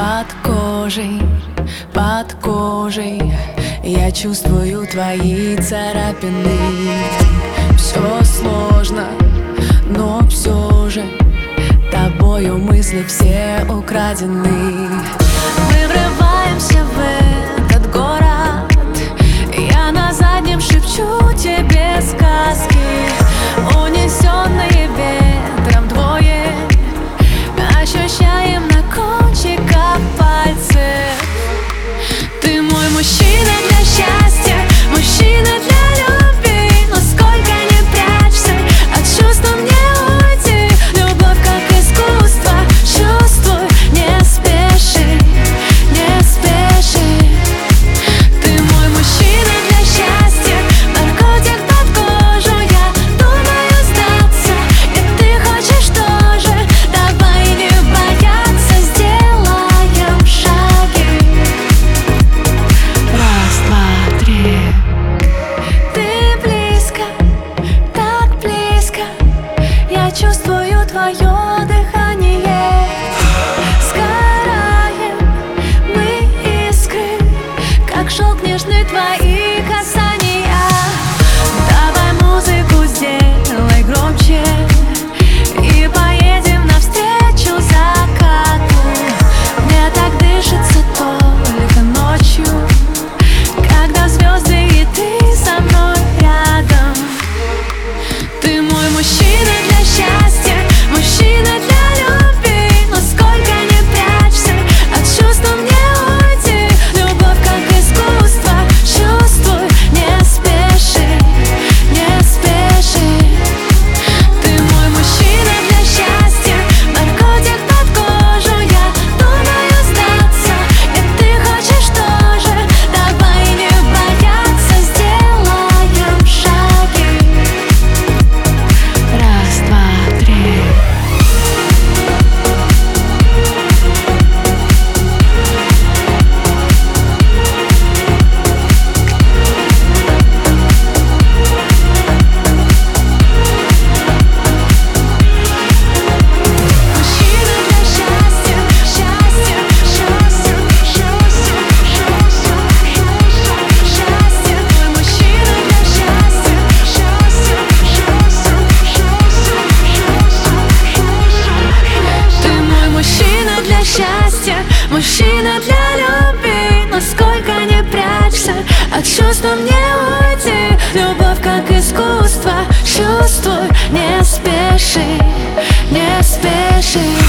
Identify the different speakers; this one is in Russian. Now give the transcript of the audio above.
Speaker 1: под кожей я чувствую твои царапины. Все сложно, но все же тобою мысли все украдены. Мы врываемся в этот город, я на заднем шепчу тебе сказки, унесенные ветром двое, ощущаем на кончиках пальцев. Ты мой мужчина для счастья, мужчина для любви, но сколько не прячься, от чувства мне уйти. Любовь как искусство, чувствуй, не спеши, не спеши. Ты мой мужчина для счастья, наркотик под кожу, я думаю сдаться, и ты хочешь тоже. Давай не бояться, сделаем шаги. Раз, два, три. Ты близко, так близко, я чувствую твое дыхание. Сгораем мы искры, как шелк нежный твои касания. Давай музыку сделай громче и поедем навстречу закату. Мне так дышится только ночью, когда звезды и ты со мной рядом. Ты мой мужчина для счастья, мужчина для любви, но сколько не прячься, от чувства мне уйти. Любовь как искусство, чувствуй, не спеши, не спеши. Ты мой мужчина для счастья, наркотик под кожу, я думаю сдаться, и ты хочешь тоже. Давай не бояться, сделаем шаги. Раз, два, три. Мужчина для счастья, счастья, счастья, счастья, счастья, счастья. Твой мужчина для счастья, счастья, счастья, счастья. Ты мой мужчина для счастья, мужчина для любви, но сколько не прячься, от чувства мне уйти. Любовь как искусство, чувствуй, не спеши, не спеши.